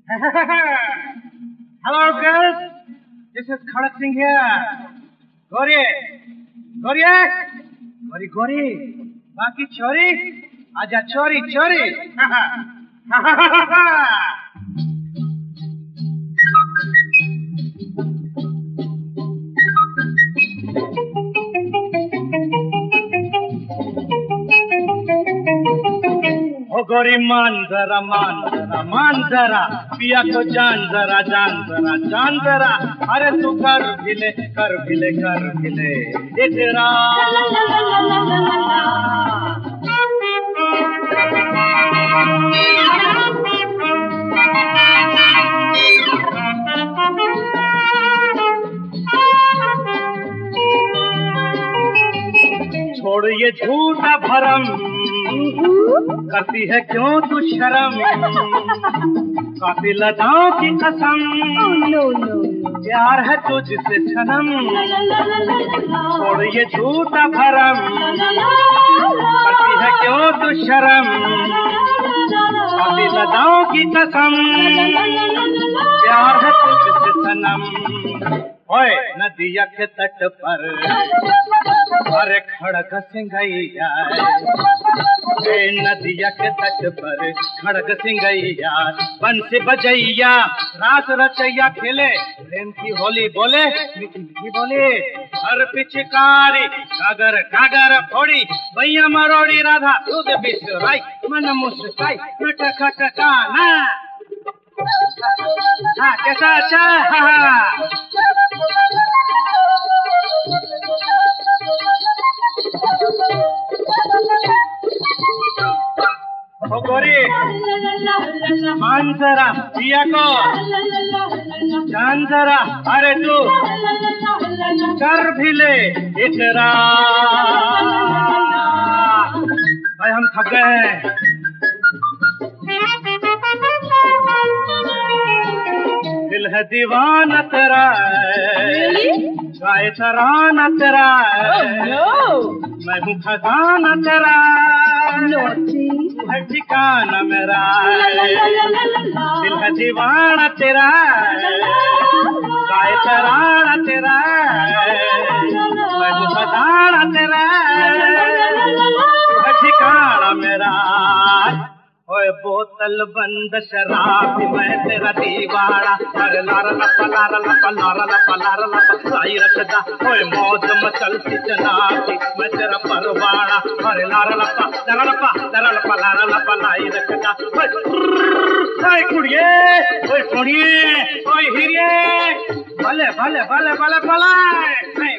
Hello, girls. This is Khadak Singh here. Gauri, Gauri, Gauri, Gauri. बाकी छोरी, आजा छोरी, छोरी. ओ गोरी मान जरा पिया को जान जरा अरे तू कर भिले इतरा छोड़ ये झूठा भरम करती है क्यों तू शर्म कातिल अदाओं की कसम प्यार है तुझसे सनम छोड़ ये झूठा भरम करती है क्यों तू शर्म कातिल अदाओं की कसम प्यार है तुझसे सनम ओए नदिया के तट पर अरे खड़ग सिंघैया नदिया के तट पर खड़ग सिंघैया बंसी बजैया रास रचैया खेले प्रेम की होली बोले मीठी मीठी बोले हर पिचकारी गागर गागर फोड़ी भैया मरोड़ी राधा दूध बिसराई मन मुस्काई नटखटकाना हाँ कैसा अच्छा हाँ ओ गोरी मान जरा पिया को जान जरा अरे तू कर भी ले इतरा भाई हम थक गए हैं दिल है दीवाना तेरा गाय तराना तेरा मैं हूँ खजाना तेरा है ठिकाना मेरा दिल है दीवाना तेरा गाय तराना तेरा मैं हूँ खजाना तेरा है ठिकाना मेरा ओए बोतल बंद शराब मैं तेरा दीवाना अरे लारा लपा लारा लपा लारा लपा लारा लपा साई रचदा ओए मौज मचलती जनाती मैं तेरा परवाना अरे लारा लपा लारा लपा लाई रचदा ओए कुड़िए ओए सोनिए ओए हीरे भले भले भले भले भले